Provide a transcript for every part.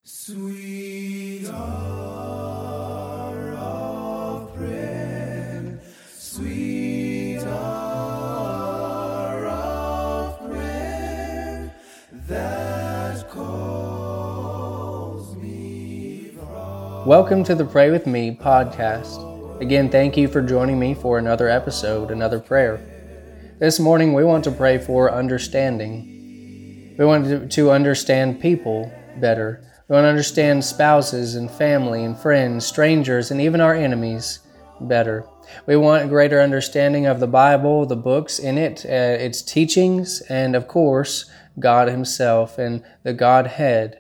Sweet hour of prayer, sweet hour of prayer, that calls me from... Welcome to the Pray With Me podcast. Again, thank you for joining me for another episode, another prayer. This morning we want to pray for understanding. We want to understand people better. We want to understand spouses and family and friends, strangers, and even our enemies better. We want greater understanding of the Bible, the books in it, its teachings, and of course, God Himself and the Godhead.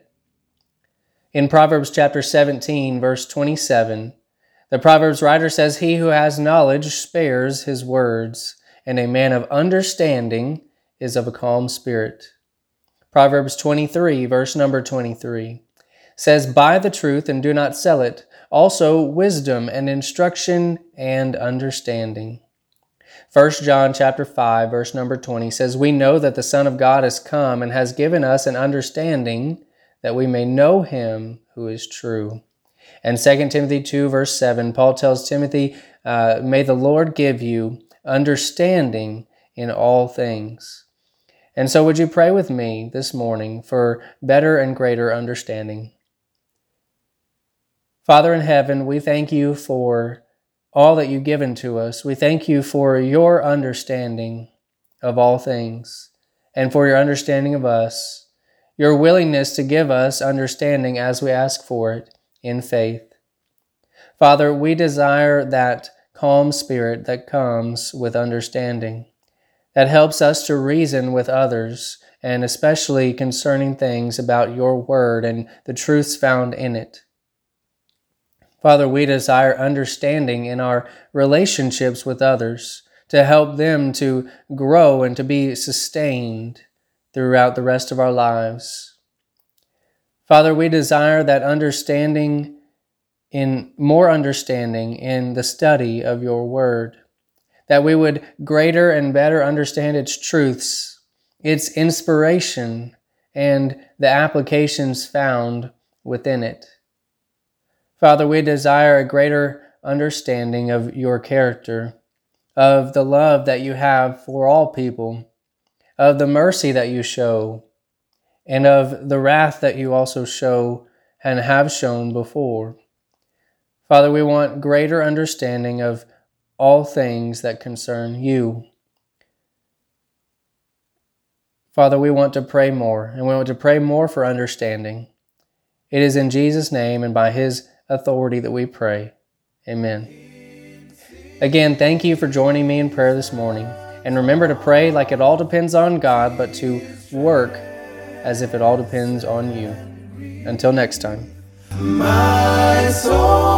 In Proverbs chapter 17, verse 27, the Proverbs writer says, "He who has knowledge spares his words, and a man of understanding is of a calm spirit." Proverbs 23, verse number 23, says, "Buy the truth and do not sell it, also wisdom and instruction and understanding." 1 John chapter 5, verse number 20 says, "We know that the Son of God has come and has given us an understanding that we may know Him who is true." And 2 Timothy 2, verse 7, Paul tells Timothy, "May the Lord give you understanding in all things." And so would you pray with me this morning for better and greater understanding? Father in heaven, we thank you for all that you've given to us. We thank you for your understanding of all things and for your understanding of us, your willingness to give us understanding as we ask for it in faith. Father, we desire that calm spirit that comes with understanding, that helps us to reason with others, and especially concerning things about your word and the truths found in it. Father, we desire understanding in our relationships with others to help them to grow and to be sustained throughout the rest of our lives. Father, we desire that more understanding in the study of your word, that we would greater and better understand its truths, its inspiration, and the applications found within it. Father, we desire a greater understanding of your character, of the love that you have for all people, of the mercy that you show, and of the wrath that you also show and have shown before. Father, we want greater understanding of all things that concern you. Father, we want to pray more, and we want to pray more for understanding. It is in Jesus' name and by His authority that we pray. Amen. Again, thank you for joining me in prayer this morning. And remember to pray like it all depends on God, but to work as if it all depends on you. Until next time. My soul